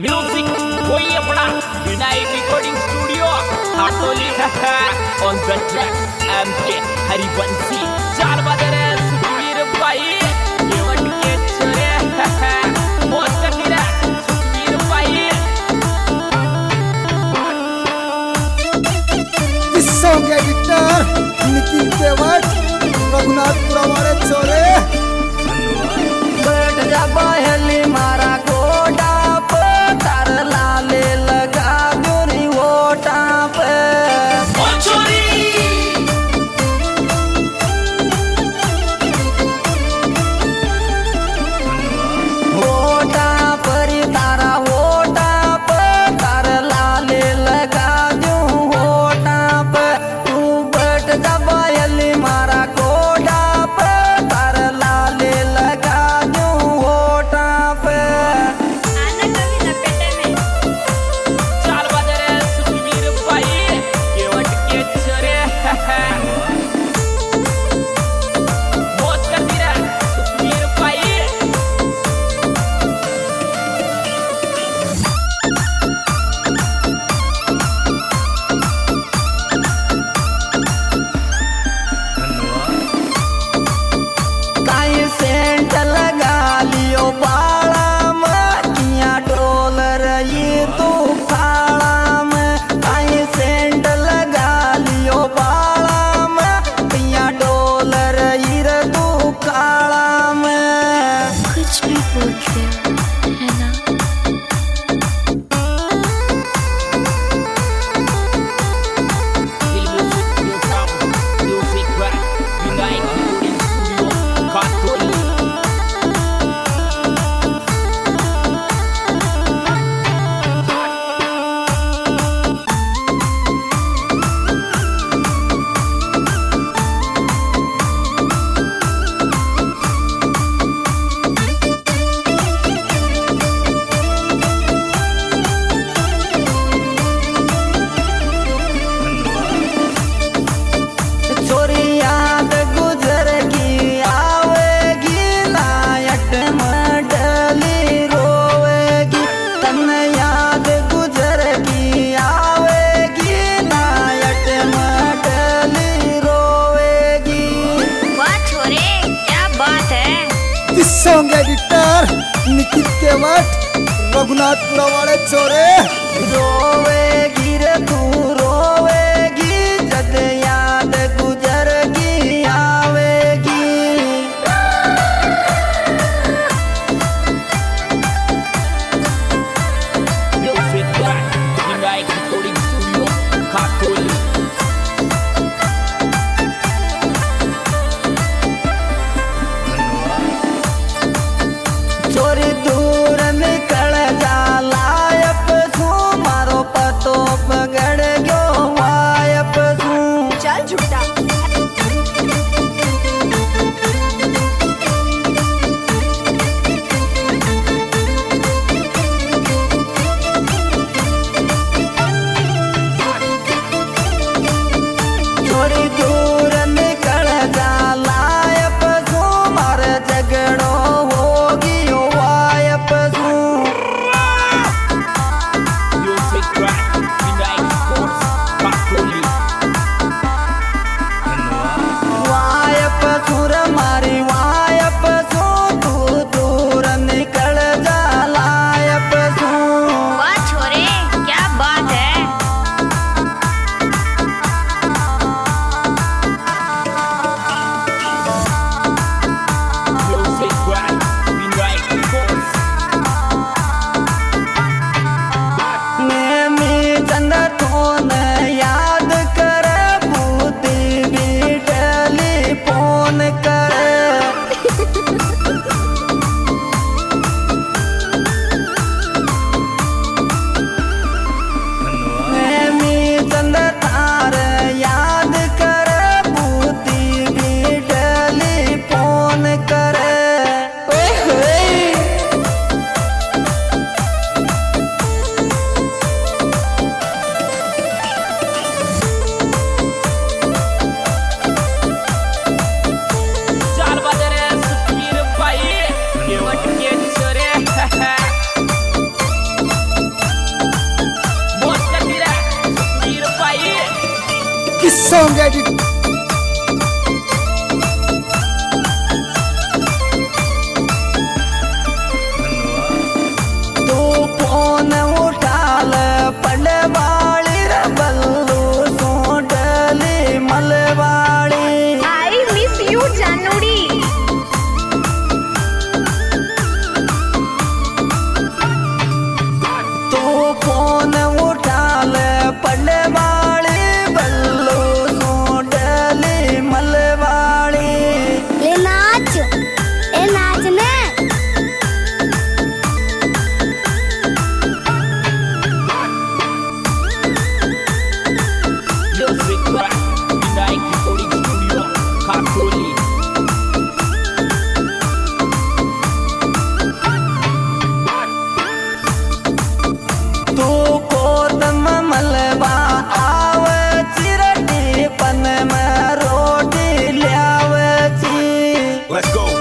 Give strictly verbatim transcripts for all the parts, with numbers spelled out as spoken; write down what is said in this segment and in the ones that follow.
Music कोई अपना Vinayak recording studio Hatoli on the track M K Harivanshi चार बजे रे सुखवीर भाई केवट के चले मौज करनी रे सुखवीर भाई इस सॉन्ग के गिटार निखिल केवट रघुनाथपुरा वाले छोरे बैठ जा बहली मारा गोडा तार लाले लगा गोरी वोटा पे वोटा पर तारा वोटा पे तार लाले लगा दूं वोटा पे तू बैठ जा बहली मारा गोडा पे तार लाले लगा दूं वोटा पे चार बजे रे सुखवीर भाई केवट के चले मौज करनी रे सुखवीर भाई काई सेंट लगा लियो बाला में किया डॉलर ये तू खाला में काई सेंट लगा लियो बाला में किया डॉलर ये तू काला में कुछ भी बोलते हो है ना। Music, music, music, rap, United Recording Studio, Katoli. छोरी याद गुजर की आवेगी नायट में डली रोवेगी तन याद गुजर की आवेगी नायट में डली रोवेगी वाह छोरे क्या बात है। इस सॉन्ग के गिटार निखिल केवट रघुनाथपुरा वाले छोरे रोवेगी रे तू रोवेगी जद याद गुजर की आवेगी Music, rap, United Recording Studio, Katoli. छोरी दूर निकल जा लायप सू मारो पतो पगड़ गयो song edit तू फोन उठा ले पड़वाड़ी रे बल्लू सोडली मलवाड़ी आई मिस यू जानूड़ी। तू फोन उठा ले पड़वाड़ी बल्लू सोडली मलवाड़ी ले नाच ए नाच ने Music by Vinayak Recording Studio, Katoli. तू कोदम मलबा आव चिरटी पन में रोटी ल्याव छी Let's go.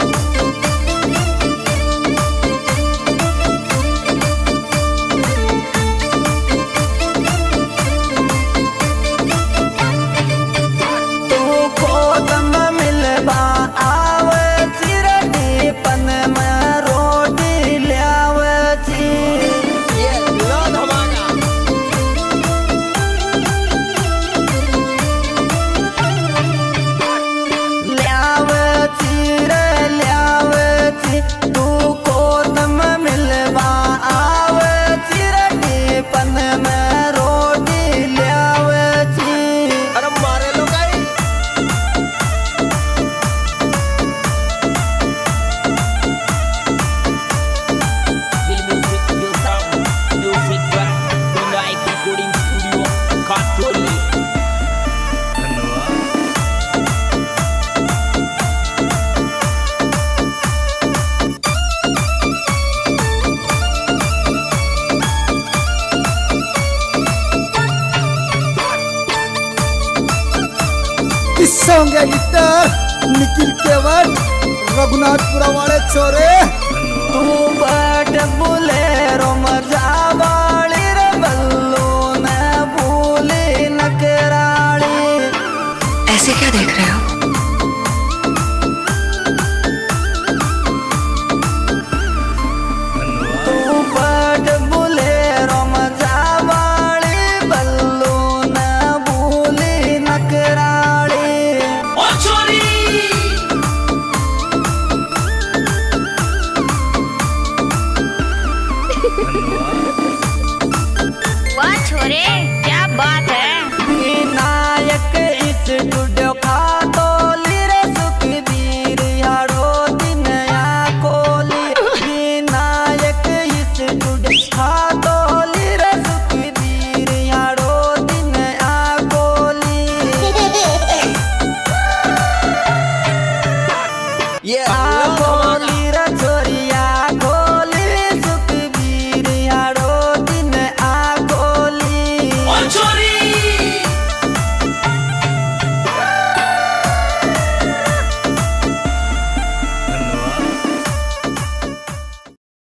तू कोदम मिलबा आव चिरटी पन में रोटी ल्याव छी ल्याव छी रे ल्याव छी तू कोदम मिलबा आव चिरटी पन में रोटी ल्याव छी अरे मारे लो गाई Music will sound. Music by Vinayak Recording Studio, Katoli. इस सॉन्ग एडिटर निखिल केवट रघुनाथपुरा वाले छोरे तू बट बुलेरो मजा